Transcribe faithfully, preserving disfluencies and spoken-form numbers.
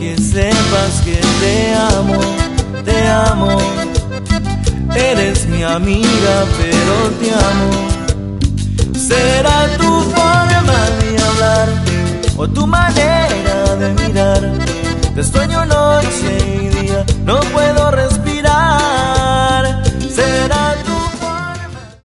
que sepas que te amo, te amo. Eres mi amiga, pero te amo. Será tu forma de hablar o tu manera de mirar. Te extraño